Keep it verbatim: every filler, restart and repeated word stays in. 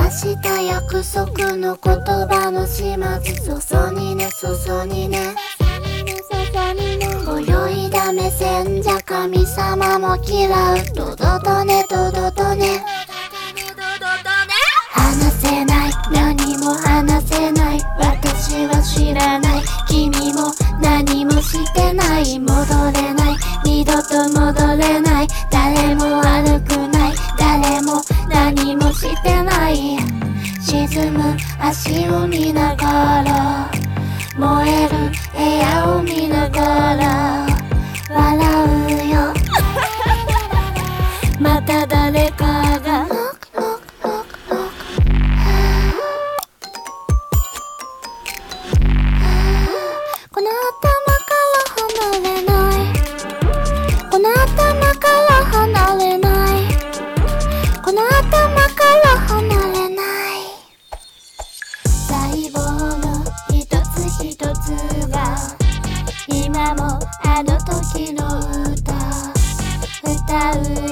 した約束の言葉の始末、そそにねそそにね泳いだ目線じゃ神様も嫌う。ドドドねドドドね話せない、何も話せない、私は知らない、君も何もしてない、戻れない、二度と戻れない、誰も悪くない、誰も何もしてない。沈む足を見ながら、燃える部屋を見ながら笑うよまた誰かがこの頭から離れない、この頭から離れない、この頭から離れない。細胞の一つ一つが今もあの時の歌歌う